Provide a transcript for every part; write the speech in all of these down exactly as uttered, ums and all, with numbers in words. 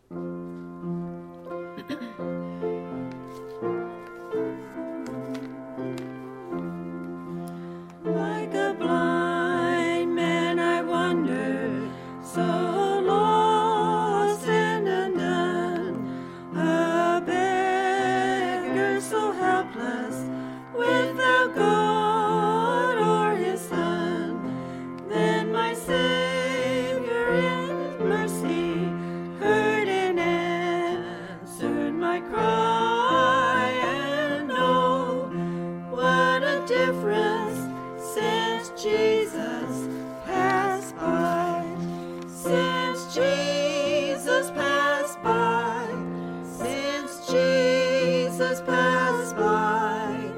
Like a blind man I wandered, so lost and undone, a beggar so helpless, without God or his Son. Then my Savior in mercy heard and answered my cry, and oh, what a difference since Jesus passed by, since Jesus passed by, since Jesus passed by.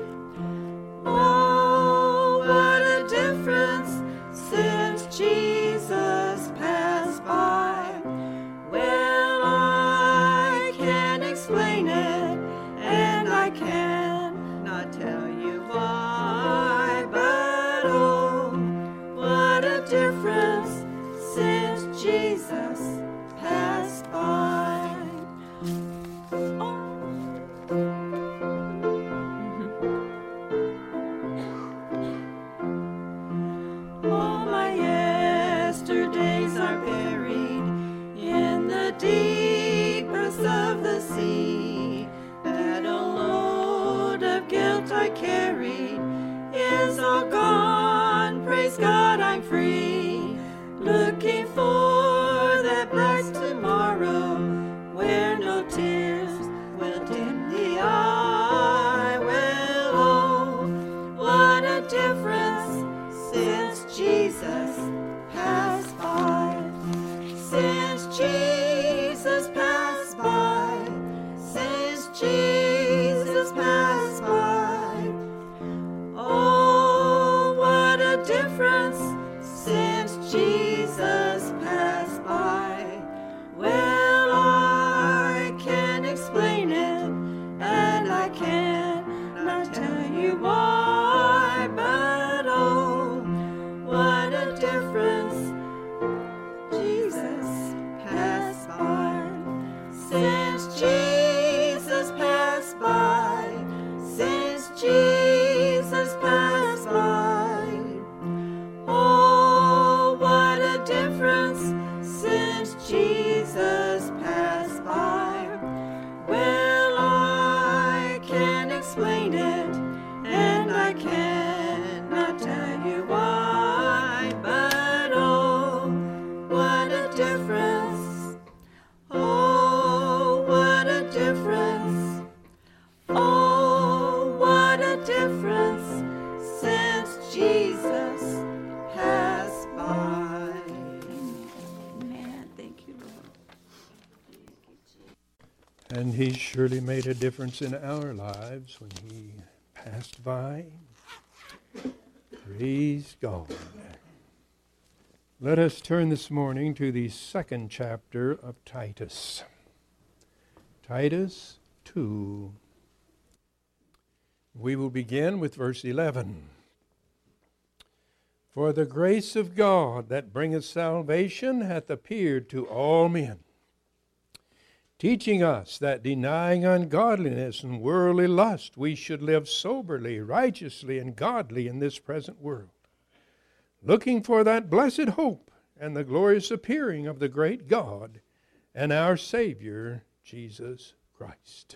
Oh, what a difference since Jesus passed by. Well, I can't explain it, and I cannot tell you why, but oh, what a difference since Jesus passed by. Oh. All my yesterdays are buried in the deep breaths of the sea. That old load of guilt I carried is all gone. Praise God, I'm free. Looking for that bright tomorrow where no tears will dim the eye. Well, oh, what a difference since Jesus passed by, since Jesus passed by, since Jesus passed by. Oh, what a difference since Jesus passed by. Well, I can't explain it, and I cannot tell you why, but oh, what a difference Jesus passed by, since Jesus passed by, since Jesus passed by. Oh, what a difference since Jesus passed by. Well, I can't explain it, and I cannot tell you why, but oh, what a difference. Oh, what a difference. Oh, what a difference since Jesus passed by. Amen. Thank you, Lord. And he surely made a difference in our lives when he passed by. Praise God. Let us turn this morning to the second chapter of Titus. Titus two. We will begin with verse eleven. For the grace of God that bringeth salvation hath appeared to all men, teaching us that denying ungodliness and worldly lust, we should live soberly, righteously, and godly in this present world, looking for that blessed hope and the glorious appearing of the great God and our Savior, Jesus Christ.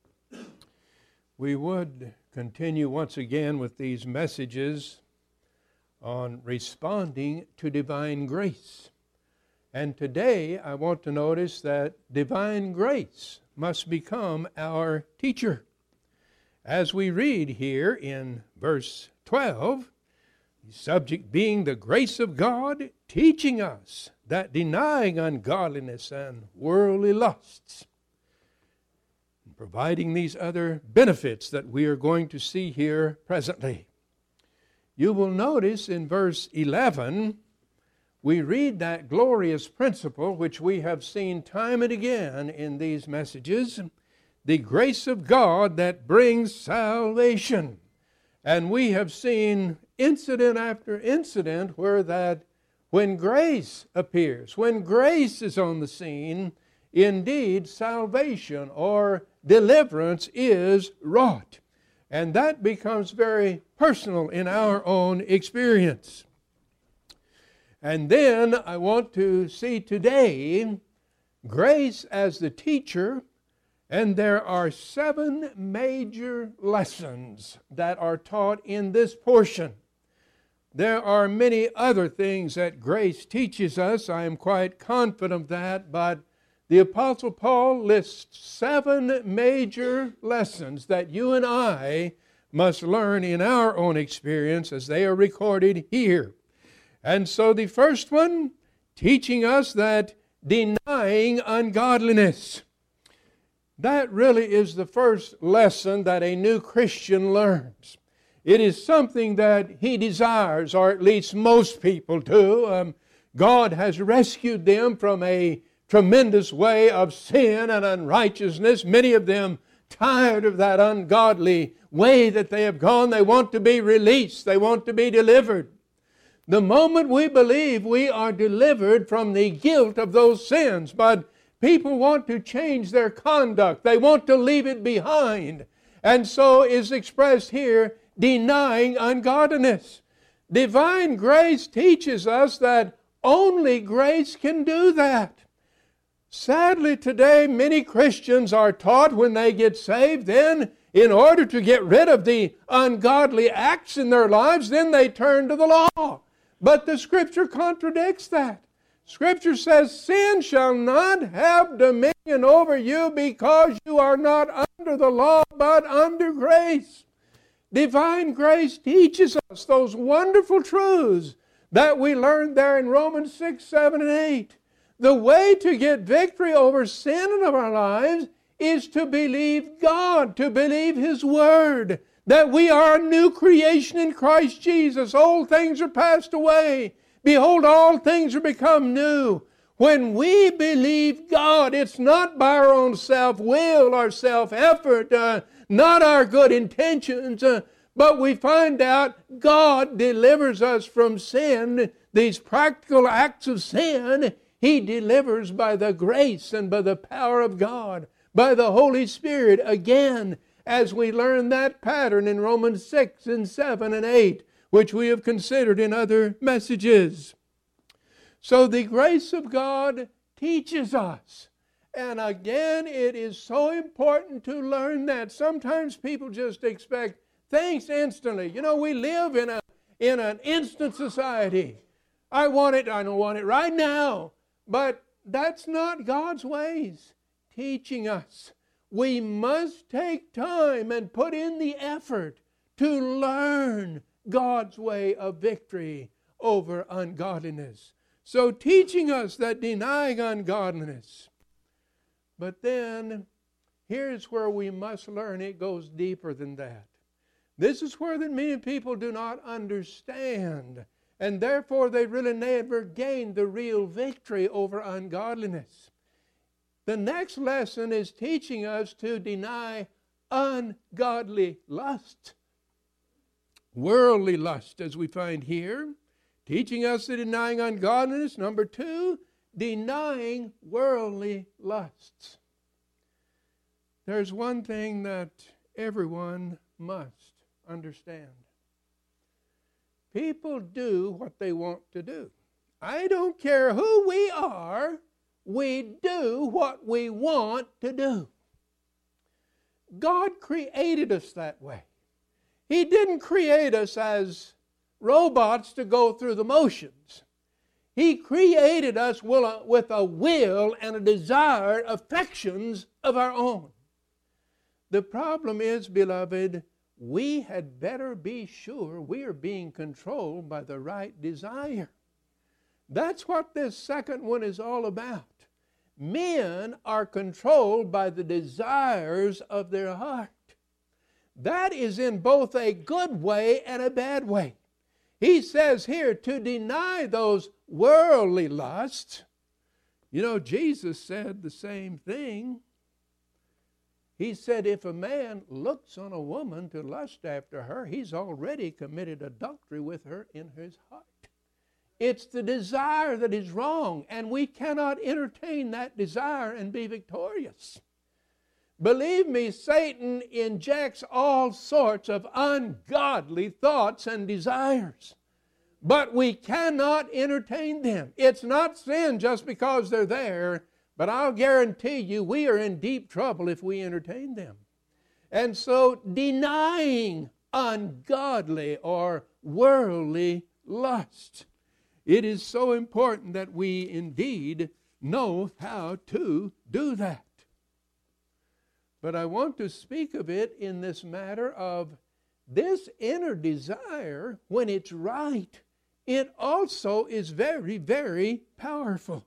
We would continue once again with these messages on responding to divine grace. And today I want to notice that divine grace must become our teacher. As we read here in verse twelve, the subject being the grace of God teaching us that denying ungodliness and worldly lusts, and providing these other benefits that we are going to see here presently. You will notice in verse eleven, we read that glorious principle which we have seen time and again in these messages, the grace of God that brings salvation. And we have seen incident after incident where that when grace appears, when grace is on the scene, indeed salvation or deliverance is wrought. And that becomes very personal in our own experience. And then I want to see today grace as the teacher, and there are seven major lessons that are taught in this portion. There are many other things that grace teaches us. I am quite confident of that, but the Apostle Paul lists seven major lessons that you and I must learn in our own experience as they are recorded here. And so the first one, teaching us that denying ungodliness. That really is the first lesson that a new Christian learns. It is something that he desires, or at least most people do. Um, God has rescued them from a tremendous way of sin and unrighteousness. Many of them tired of that ungodly way that they have gone. They want to be released. They want to be delivered. The moment we believe, we are delivered from the guilt of those sins. But people want to change their conduct. They want to leave it behind. And so is expressed here, denying ungodliness. Divine grace teaches us that only grace can do that. Sadly, today, many Christians are taught when they get saved, then in order to get rid of the ungodly acts in their lives, then they turn to the law. But the Scripture contradicts that. Scripture says, sin shall not have dominion over you because you are not under the law, but under grace. Divine grace teaches us those wonderful truths that we learned there in Romans six, seven, and eight. The way to get victory over sin in our lives is to believe God, to believe His Word, that we are a new creation in Christ Jesus. Old things are passed away. Behold, all things are become new. When we believe God, it's not by our own self-will or self-effort, uh, not our good intentions, uh, but we find out God delivers us from sin, these practical acts of sin. He delivers by the grace and by the power of God, by the Holy Spirit. Again, as we learn that pattern in Romans six and seven and eight, which we have considered in other messages. So the grace of God teaches us. And again, it is so important to learn that. Sometimes people just expect things instantly. You know, we live in a in an instant society. I want it, I don't want it right now. But that's not God's ways teaching us. We must take time and put in the effort to learn God's way of victory over ungodliness. So teaching us that denying ungodliness. But then, here's where we must learn it goes deeper than that. This is where that many people do not understand, and therefore they really never gain the real victory over ungodliness. The next lesson is teaching us to deny ungodly lust. Worldly lust, as we find here, teaching us that denying ungodliness. Number two, denying worldly lusts. There's one thing that everyone must understand. People do what they want to do. I don't care who we are, we do what we want to do. God created us that way. He didn't create us as robots to go through the motions. He created us with a will and a desire, affections of our own. The problem is, beloved, we had better be sure we are being controlled by the right desire. That's what this second one is all about. Men are controlled by the desires of their heart. That is in both a good way and a bad way. He says here to deny those worldly lusts. You know, Jesus said the same thing. He said if a man looks on a woman to lust after her, he's already committed adultery with her in his heart. It's the desire that is wrong, and we cannot entertain that desire and be victorious. Believe me, Satan injects all sorts of ungodly thoughts and desires. But we cannot entertain them. It's not sin just because they're there, but I'll guarantee you we are in deep trouble if we entertain them. And so denying ungodly or worldly lust, it is so important that we indeed know how to do that. But I want to speak of it in this matter of this inner desire, when it's right, it also is very, very powerful.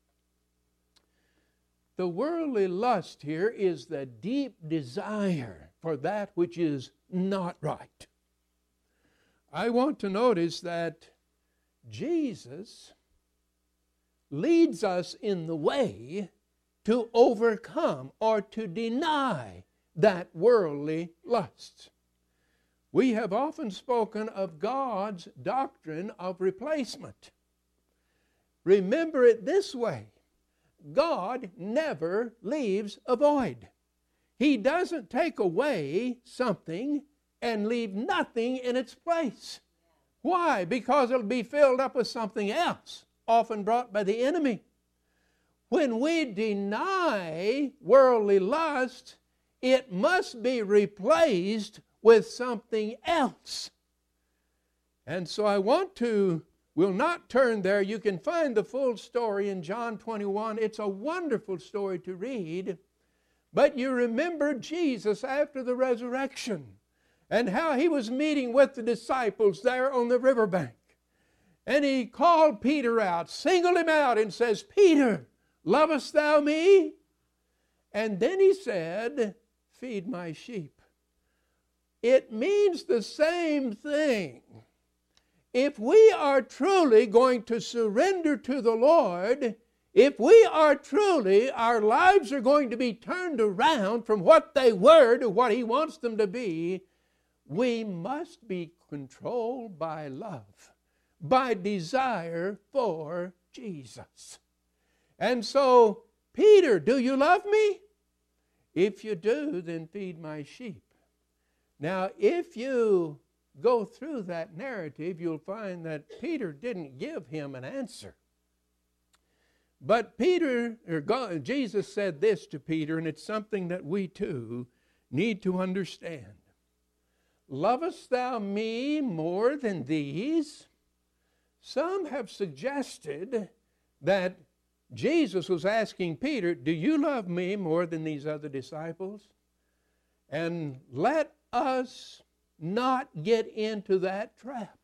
The worldly lust here is the deep desire for that which is not right. I want to notice that Jesus leads us in the way to overcome or to deny that worldly lust. We have often spoken of God's doctrine of replacement. Remember it this way: God never leaves a void. He doesn't take away something and leave nothing in its place. Why? Because it'll be filled up with something else, often brought by the enemy. When we deny worldly lust, it must be replaced with something else. And so I want to, we'll not turn there. You can find the full story in John twenty-one. It's a wonderful story to read. But you remember Jesus after the resurrection and how he was meeting with the disciples there on the riverbank. And he called Peter out, singled him out, and says, "Peter, lovest thou me?" And then he said, "Feed my sheep." It means the same thing. If we are truly going to surrender to the Lord, if we are truly, our lives are going to be turned around from what they were to what he wants them to be, we must be controlled by love, by desire for Jesus. And so, Peter, do you love me? If you do, then feed my sheep. Now, if you go through that narrative, you'll find that Peter didn't give him an answer. But Peter, or God, Jesus said this to Peter, and it's something that we too need to understand. Lovest thou me more than these? Some have suggested that Jesus was asking Peter, do you love me more than these other disciples? And let us not get into that trap.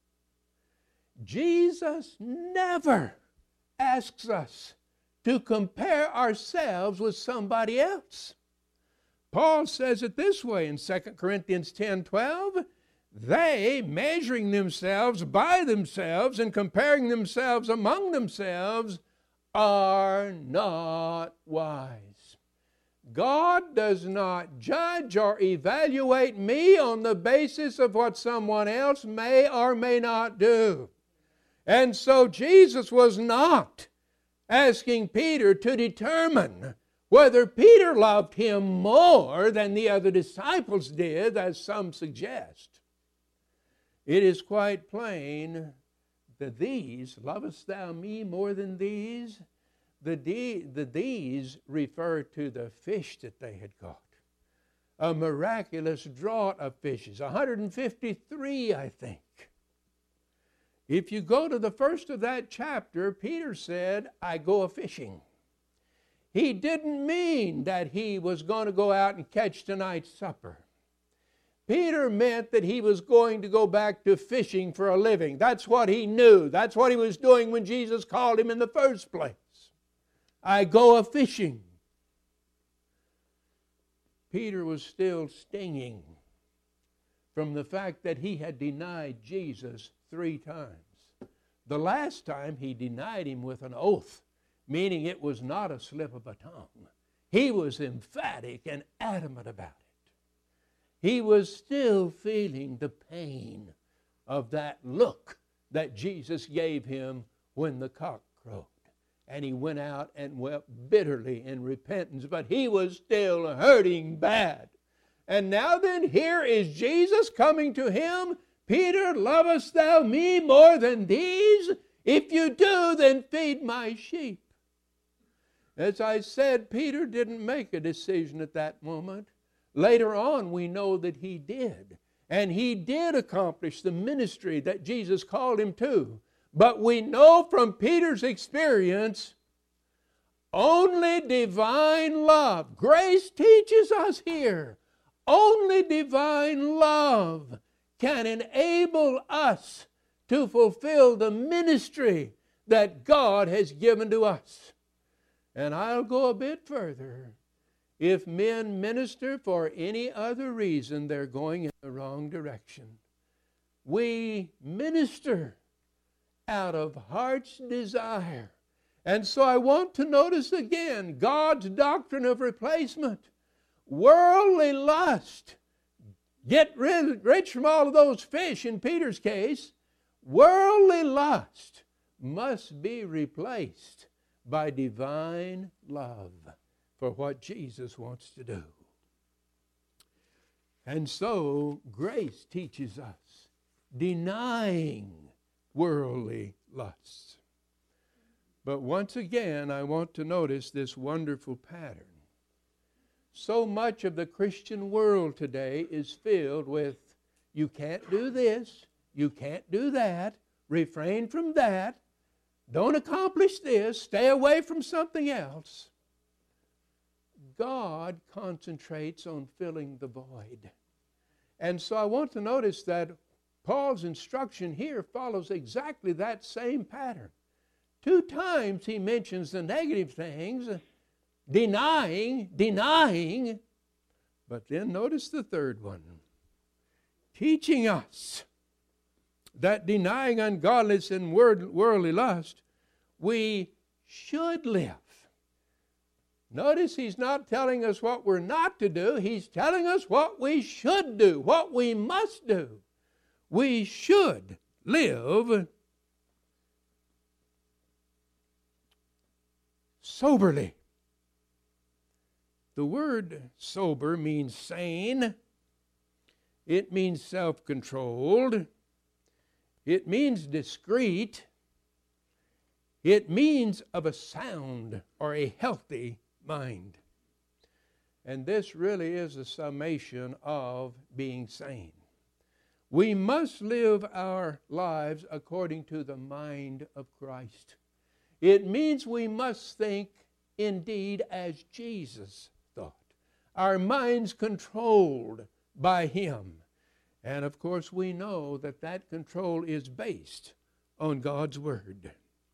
Jesus never asks us to compare ourselves with somebody else. Paul says it this way in Second Corinthians ten twelve, they, measuring themselves by themselves and comparing themselves among themselves, are not wise. God does not judge or evaluate me on the basis of what someone else may or may not do. And so Jesus was not asking Peter to determine whether Peter loved him more than the other disciples did, as some suggest. It is quite plain that these, lovest thou me more than these? The, de- the these refer to the fish that they had caught. A miraculous draught of fishes, one hundred fifty-three, I think. If you go to the first of that chapter, Peter said, I go a-fishing. He didn't mean that he was going to go out and catch tonight's supper. Peter meant that he was going to go back to fishing for a living. That's what he knew. That's what he was doing when Jesus called him in the first place. I go a-fishing. Peter was still stinging from the fact that he had denied Jesus three times. The last time he denied him with an oath, meaning it was not a slip of a tongue. He was emphatic and adamant about it. He was still feeling the pain of that look that Jesus gave him when the cock crowed. And he went out and wept bitterly in repentance, but he was still hurting bad. And now then, here is Jesus coming to him. Peter, lovest thou me more than these? If you do, then feed my sheep. As I said, Peter didn't make a decision at that moment. Later on, we know that he did. And he did accomplish the ministry that Jesus called him to. But we know from Peter's experience, only divine love. Grace teaches us here, only divine love can enable us to fulfill the ministry that God has given to us. And I'll go a bit further. If men minister for any other reason, they're going in the wrong direction. We minister out of heart's desire. And so I want to notice again God's doctrine of replacement. Worldly lust. Get rich from all of those fish in Peter's case. Worldly lust must be replaced by divine love for what Jesus wants to do. And so grace teaches us denying worldly lusts. But once again, I want to notice this wonderful pattern. So much of the Christian world today is filled with, you can't do this, you can't do that, refrain from that, don't accomplish this, stay away from something else. God concentrates on filling the void. And so I want to notice that Paul's instruction here follows exactly that same pattern. Two times he mentions the negative things, denying, denying, but then notice the third one, teaching us that denying ungodliness and worldly lust, we should live. Notice he's not telling us what we're not to do. He's telling us what we should do, what we must do. We should live soberly. The word sober means sane. It means self-controlled. It means discreet. It means of a sound or a healthy mind. And this really is a summation of being sane. We must live our lives according to the mind of Christ. It means we must think indeed as Jesus thought. Our minds controlled by Him. And of course we know that that control is based on God's Word.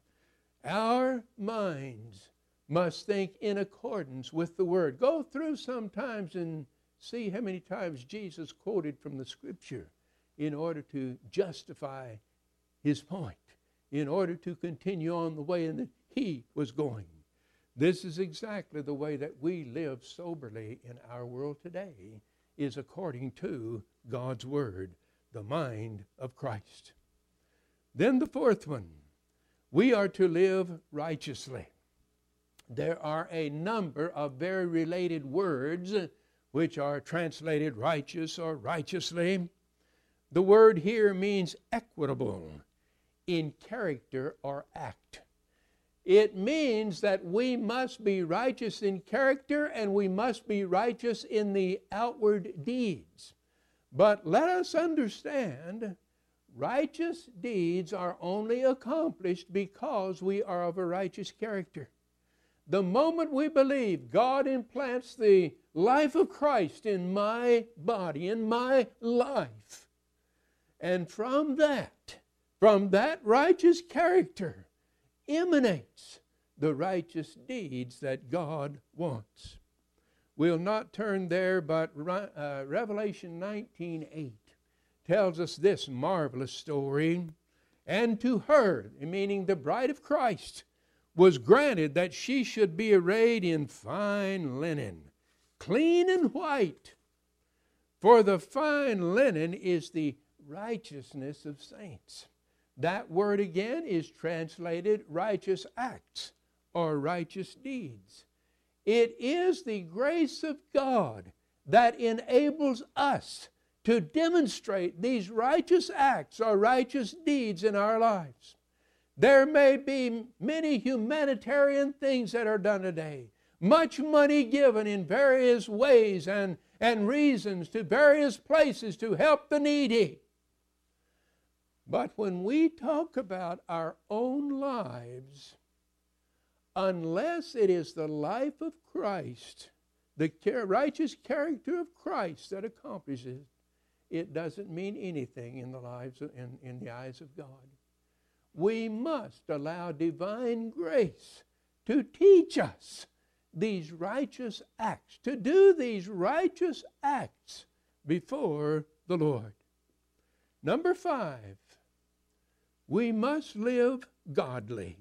Our minds must think in accordance with the Word. Go through sometimes and see how many times Jesus quoted from the Scripture in order to justify His point, in order to continue on the way that He was going. This is exactly the way that we live soberly in our world today, is according to God's Word, the mind of Christ. Then the fourth one, we are to live righteously. There are a number of very related words which are translated righteous or righteously. The word here means equitable in character or act. It means that we must be righteous in character and we must be righteous in the outward deeds. But let us understand, righteous deeds are only accomplished because we are of a righteous character. The moment we believe God implants the life of Christ in my body, in my life, and from that, from that righteous character emanates the righteous deeds that God wants. We'll not turn there, but uh, Revelation nineteen eight tells us this marvelous story. And to her, meaning the bride of Christ, was granted that she should be arrayed in fine linen, clean and white. For the fine linen is the righteousness of saints. That word again is translated righteous acts or righteous deeds. It is the grace of God that enables us to demonstrate these righteous acts or righteous deeds in our lives. There may be many humanitarian things that are done today, much money given in various ways and, and reasons to various places to help the needy. But when we talk about our own lives, unless it is the life of Christ, the righteous character of Christ that accomplishes, it doesn't mean anything in the lives of, in, in the eyes of God. We must allow divine grace to teach us these righteous acts, to do these righteous acts before the Lord. Number five, we must live godly.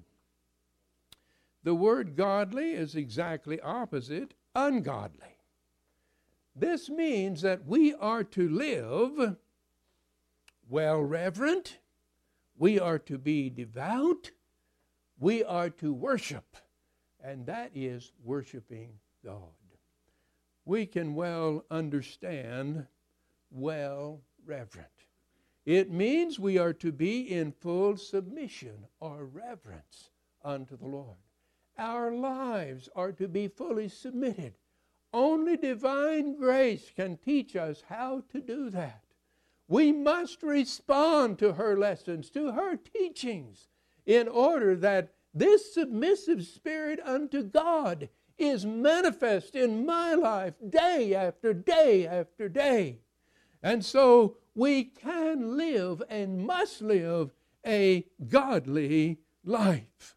The word godly is exactly opposite ungodly. This means that we are to live well reverent, we are to be devout, we are to worship, and that is worshiping God. We can well understand well reverent. It means we are to be in full submission or reverence unto the Lord. Our lives are to be fully submitted. Only divine grace can teach us how to do that. We must respond to her lessons, to her teachings, in order that this submissive spirit unto God is manifest in my life day after day after day. And so we can live and must live a godly life.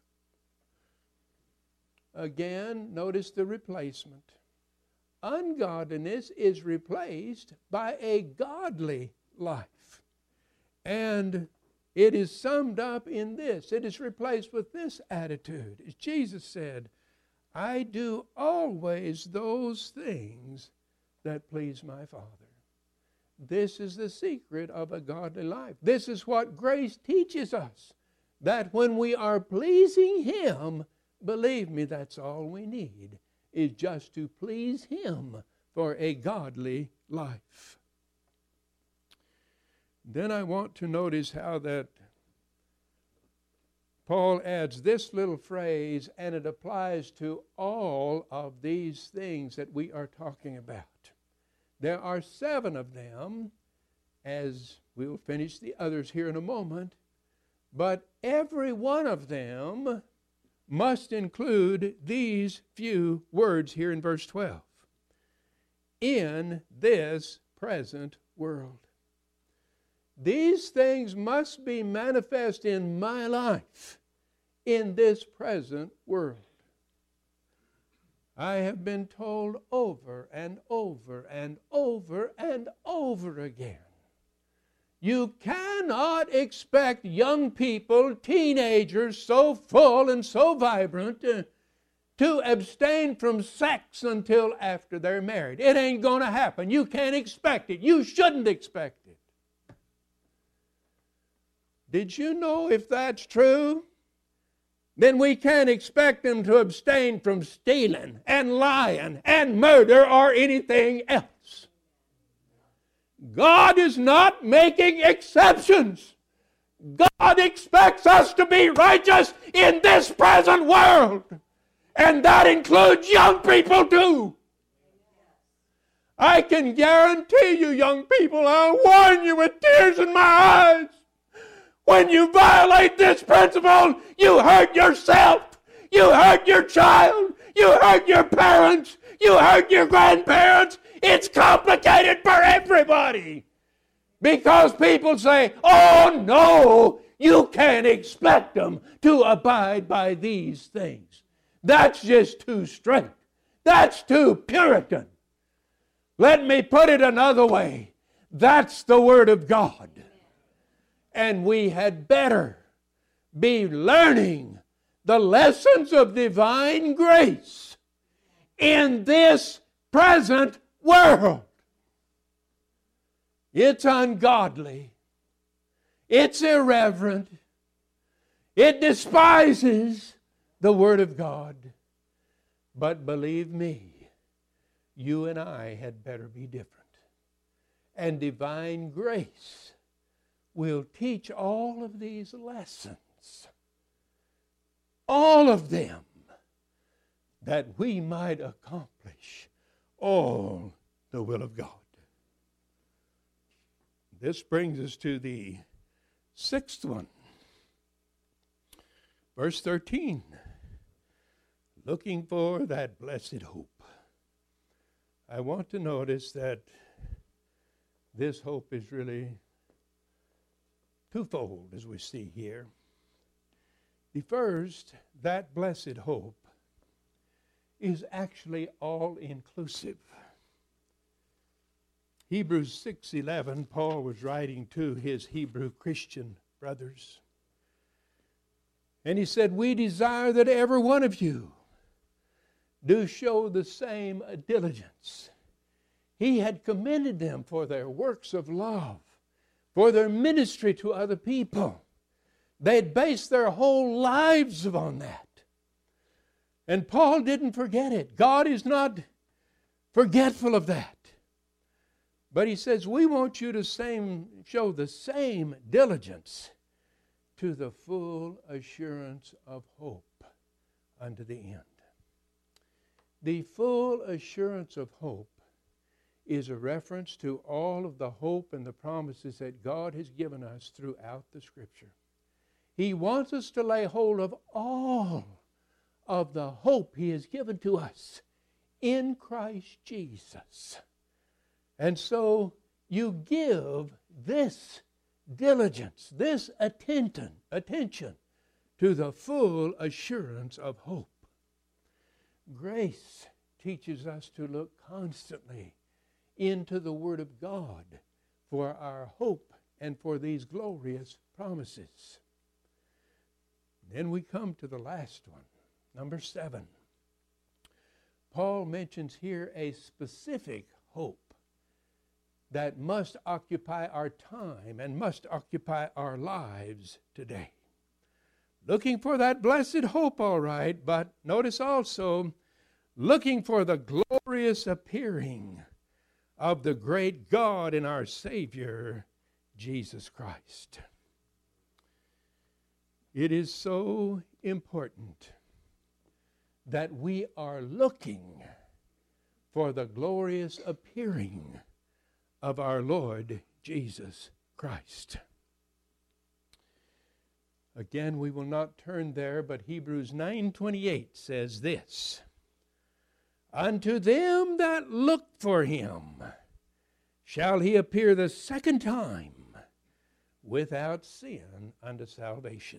Again, notice the replacement. Ungodliness is replaced by a godly life. And it is summed up in this. It is replaced with this attitude. As Jesus said, I do always those things that please my Father. This is the secret of a godly life. This is what grace teaches us, that when we are pleasing Him, believe me, that's all we need, is just to please Him for a godly life. Then I want to notice how that Paul adds this little phrase, and it applies to all of these things that we are talking about. There are seven of them, as we will finish the others here in a moment, but every one of them must include these few words here in verse twelve. In this present world. These things must be manifest in my life in this present world. I have been told over and over and over and over again, you cannot expect young people, teenagers, so full and so vibrant, uh, to abstain from sex until after they're married. It ain't going to happen. You can't expect it. You shouldn't expect it. Did you know if that's true, then we can't expect them to abstain from stealing and lying and murder or anything else. God is not making exceptions. God expects us to be righteous in this present world. And that includes young people too. I can guarantee you, young people, I'll warn you with tears in my eyes. When you violate this principle, you hurt yourself, you hurt your child, you hurt your parents, you hurt your grandparents. It's complicated for everybody. Because people say, oh no, you can't expect them to abide by these things. That's just too straight. That's too Puritan. Let me put it another way. That's the Word of God. And we had better be learning the lessons of divine grace in this present world. It's ungodly. It's irreverent. It despises the Word of God. But believe me, you and I had better be different. And divine grace will teach all of these lessons, all of them, that we might accomplish all the will of God. This brings us to the sixth one. Verse thirteen. Looking for that blessed hope. I want to notice that this hope is really twofold, as we see here. The first, that blessed hope, is actually all-inclusive. Hebrews six eleven, Paul was writing to his Hebrew Christian brothers. And he said, we desire that every one of you do show the same diligence. He had commended them for their works of love, for their ministry to other people. They had based their whole lives upon that. And Paul didn't forget it. God is not forgetful of that. But he says, we want you to same, show the same diligence to the full assurance of hope unto the end. The full assurance of hope is a reference to all of the hope and the promises that God has given us throughout the Scripture. He wants us to lay hold of all of the hope He has given to us in Christ Jesus. And so you give this diligence, this attention, attention to the full assurance of hope. Grace teaches us to look constantly into the Word of God for our hope and for these glorious promises. Then we come to the last one, number seven. Paul mentions here a specific hope that must occupy our time and must occupy our lives today. Looking for that blessed hope, all right, but notice also, looking for the glorious appearing of the great God and our Savior, Jesus Christ. It is so important that we are looking for the glorious appearing of our Lord Jesus Christ. Again, we will not turn there, but Hebrews nine twenty-eight says this, unto them that look for Him shall He appear the second time without sin unto salvation.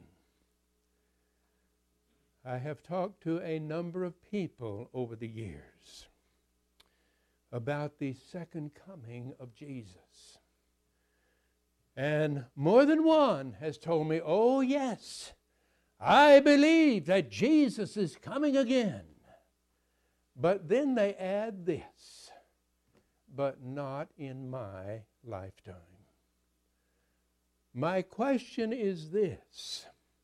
I have talked to a number of people over the years about the second coming of Jesus. And more than one has told me, oh yes, I believe that Jesus is coming again. But then they add this, but not in my lifetime. My question is this,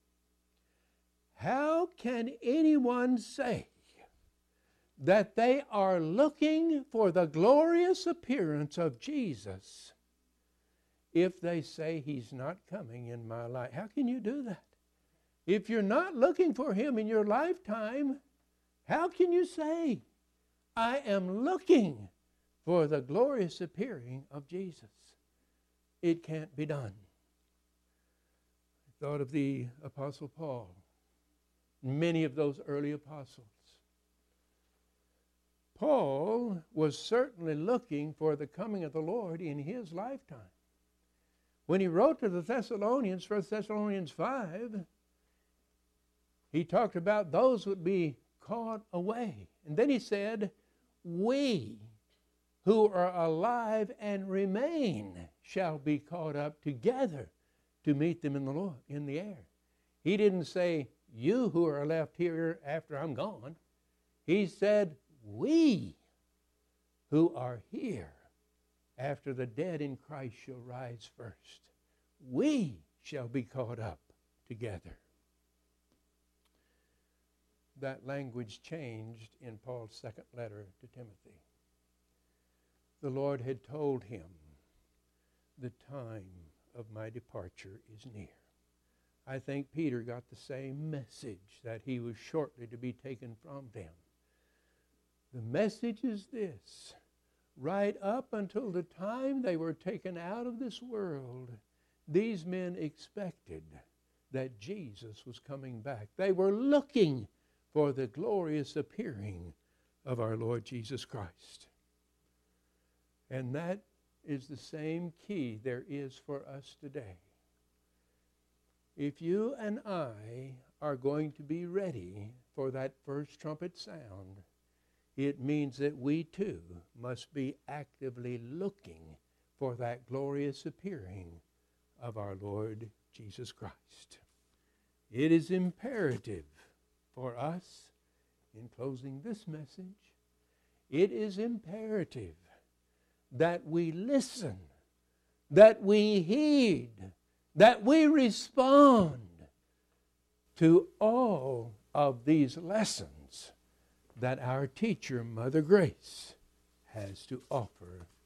how can anyone say that they are looking for the glorious appearance of Jesus if they say He's not coming in my life? How can you do that? If you're not looking for Him in your lifetime, how can you say, I am looking for the glorious appearing of Jesus? It can't be done. I thought of the Apostle Paul, many of those early apostles. Paul was certainly looking for the coming of the Lord in his lifetime. When he wrote to the Thessalonians, First Thessalonians five, he talked about those who would be caught away. And then he said, we who are alive and remain shall be caught up together to meet them in the Lord, in the air. He didn't say, you who are left here after I'm gone. He said, we who are here after the dead in Christ shall rise first. We shall be caught up together. that language changed in Paul's second letter to Timothy. The Lord had told him, the time of my departure is near. I think Peter got the same message, that he was shortly to be taken from them. The message is this: right up until the time they were taken out of this world, these men expected that Jesus was coming back. They were looking for the glorious appearing of our Lord Jesus Christ. And that is the same key there is for us today. If you and I are going to be ready for that first trumpet sound, it means that we too must be actively looking for that glorious appearing of our Lord Jesus Christ. It is imperative for us, in closing this message, it is imperative that we listen, that we heed, that we respond to all of these lessons that our teacher, Mother Grace, has to offer